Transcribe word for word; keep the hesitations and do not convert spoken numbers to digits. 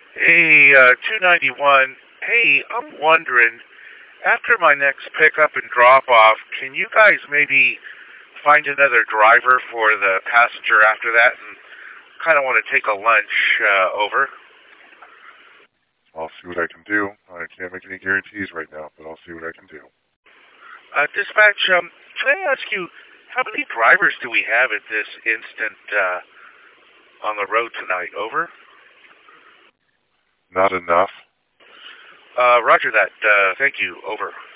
Hey, uh, two ninety-one. Hey, I'm wondering, after my next pickup and drop off, can you guys maybe find another driver for the passenger after that? And kind of want to take a lunch uh, over. I'll see what I can do. I can't make any guarantees right now, but I'll see what I can do. Uh, dispatch, um, can I ask you, how many drivers do we have at this instant uh, on the road tonight? Over. Not enough. Uh, roger that. Uh, thank you. Over.